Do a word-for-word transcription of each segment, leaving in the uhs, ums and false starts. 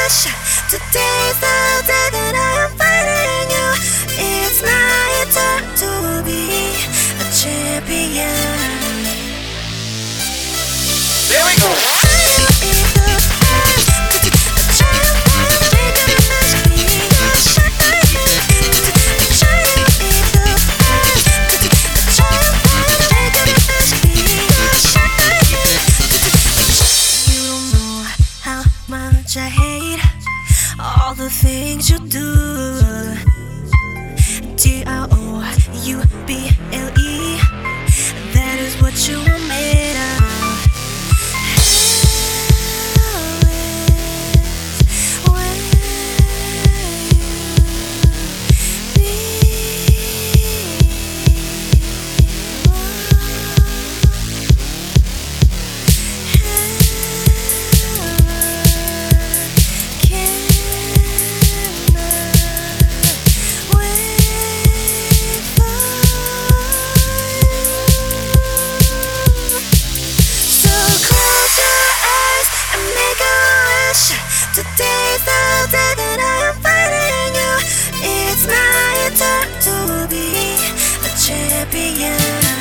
wish today's the day that I am fighting you. It's my turn to be a champion. There we go. I hate all the things you do. D R O U B L E, that is what you are made of. Hell is today's the day that I am fighting you. It's my turn to be a champion.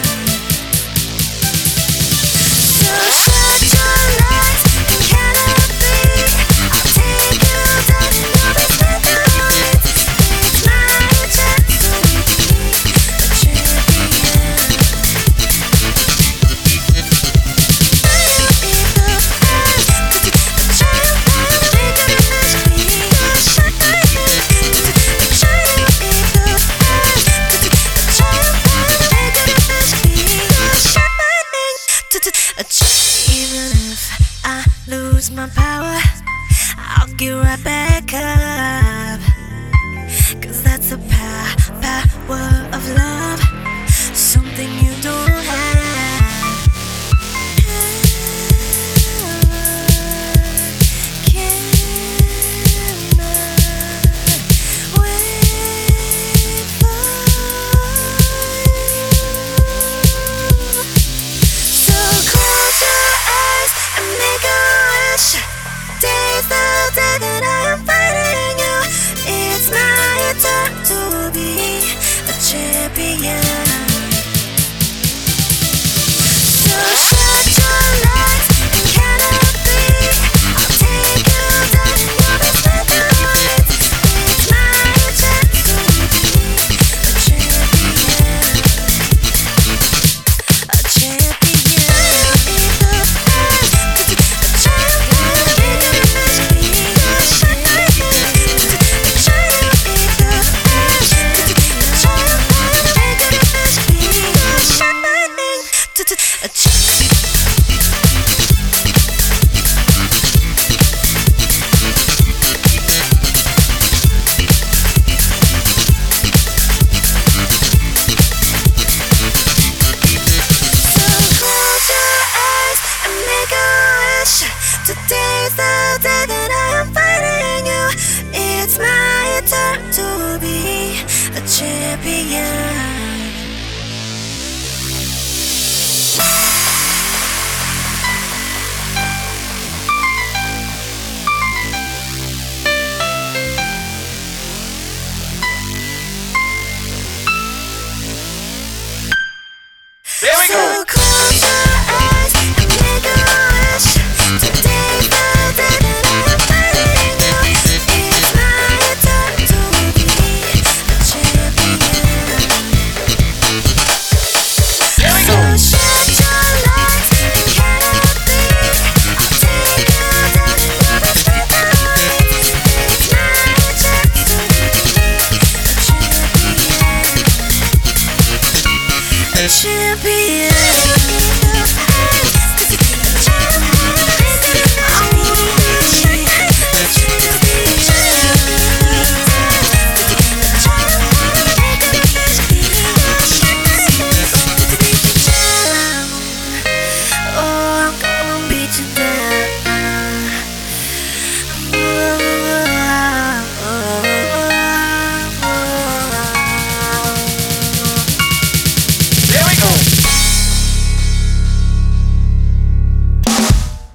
So shut your lights and count up three. I'll take you down and you'll be spending the night. It's my turn to be a champion. Even if I lose my power, I'll get right back up. Cause that's the power, power of love, something you don't have. Cannot wait for you. So close your eyes and make a wish. Today's the day that I am fighting you. It's my turn to be a champion. So shut your lights and count up three. I'll take you down and you'll be spending the night. It's my turn to be a champion. A champion. A